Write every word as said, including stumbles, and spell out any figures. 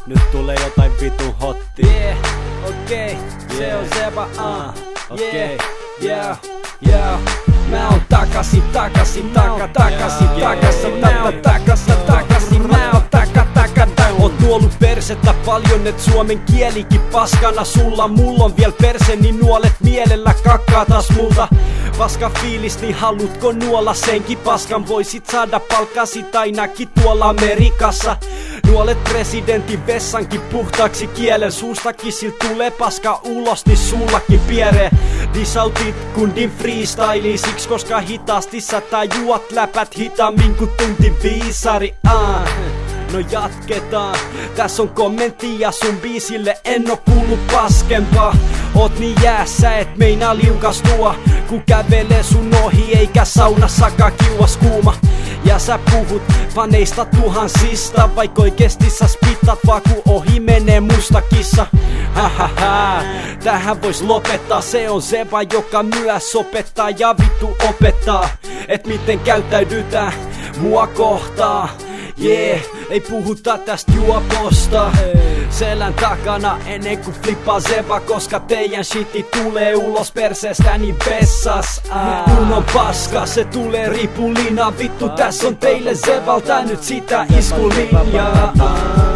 Nyt tulee jotain vitu hottia. Yeah, okei, okay. Se on Zeba, uh. Okei, yeah, yeah. Mä oon takasin, takasin, taka, takasin, takasin, taka, takasin, takasin, mä oon taka, taka, taka. Oot nuollut persettä paljon, et suomen kielikin paskana sulla. Mulla on viel perse, niin nuolet mielellä kakkaa taas multa. Paska fiilis, niin halutko nuolla senkin paskan? Voisit saada palkkasit ainakin tuolla Amerikassa. Nuolet presidentin vessankin puhtaaksi kielen. Suustakin silt tulee paska ulos, niin sullakin pieree. Disautit kundin freestyliin, siksi koska hitaasti sä tajuat läpät hitaammin kuin tunti viisari. Ah. No jatketaan, tässä on kommentti ja sun biisille en oo kuullut paskempaa. Oot niin jäässä et meinaa liukastua, kun kävelee sun ohi eikä saunassakaan kiuas kuuma. Ja sä puhut faneista tuhansista, vaik oikeesti sä spittat vaan kun ohi menee musta kissa. Hahaha, tähän vois lopettaa, se on Zeba joka myös opettaa ja vittu opettaa, et miten käyttäydytään mua kohtaa. Yeah, ei puhuta tästä juoposta selän takana ennen kuin flippaa Zeba, koska teidän shiti tulee ulos perseestäni vessas. ah. Kun on paska, se tulee ripulina. Vittu, tässä on teille Zebalta nyt sitä iskulinjaa. ah.